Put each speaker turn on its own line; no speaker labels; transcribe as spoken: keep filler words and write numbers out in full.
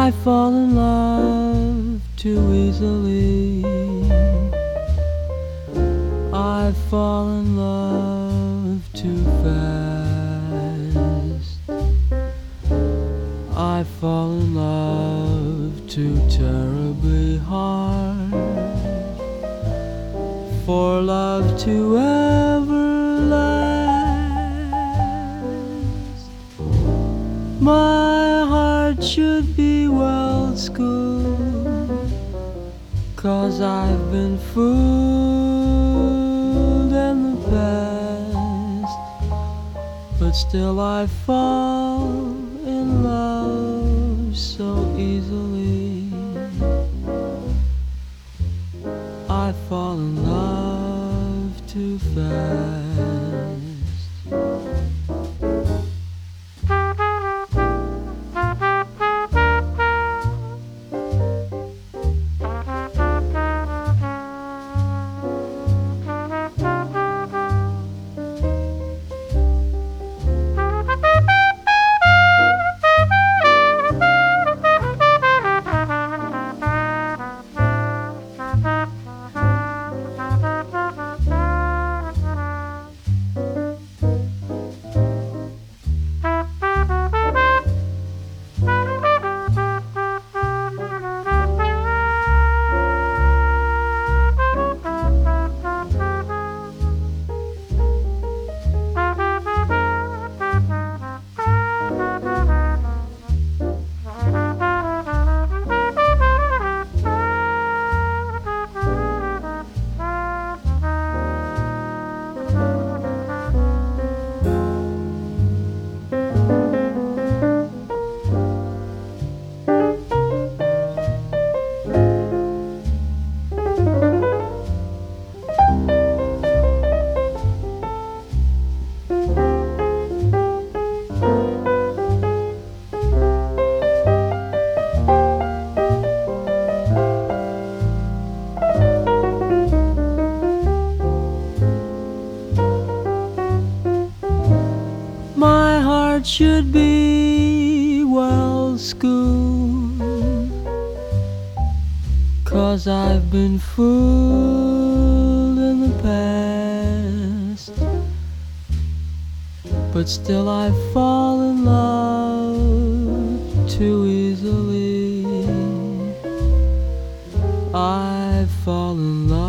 I fall in love too easily. I fall in love too fast. I fall in love too terribly hard for love to ever last. My heart should be well schooled, 'cause I've been fooled in the past, but still I fall in love so easily. I fall in love too fast. My heart should be well schooled, 'cause I've been fooled in the past, but still I fall in love too easily. I fall in love